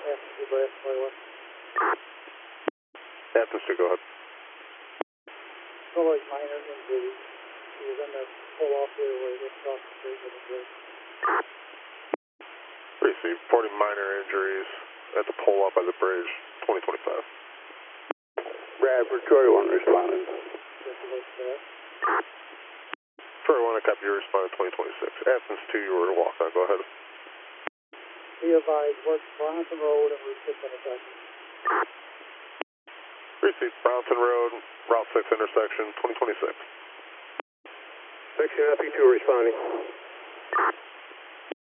Athens 2 by S21. Athens 2, go ahead. So like minor injuries. He was in the pull-off here where he gets off the street with a break. Received 40 minor injuries at the pull-up by the bridge, 2025. Bradford, Troy 1 responding. Troy 1, I copy your response 2026. Athens 2, you were to walk on, go ahead. Be advised, work Bronson Road and Route 6 intersection. Received Bronson Road, Route 6 intersection, 2026. Section FE2 responding.